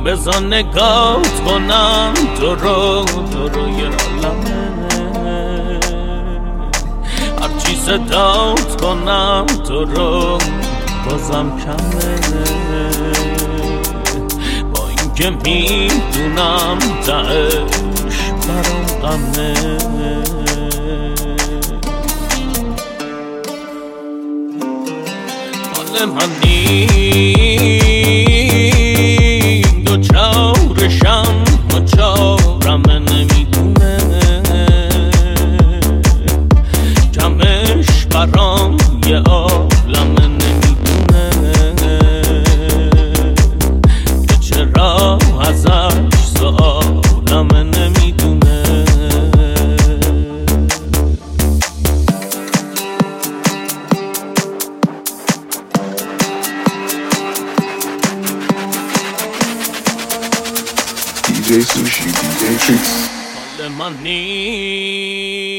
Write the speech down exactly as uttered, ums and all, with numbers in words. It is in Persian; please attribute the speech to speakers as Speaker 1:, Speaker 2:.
Speaker 1: بزن نگات کنم تو رو تو رو یه عالمه هرچی صدات کنم تو رو بازم کمه با اینکه میدونم تهش برام غمه مال من نیم دو چارشم و چارم نمیدونه کمش برام یه عالم نمیدونه که چرا ازش سوالم نمیدونه
Speaker 2: دی جی Sushi, دی جی Tricks.
Speaker 1: مال من نی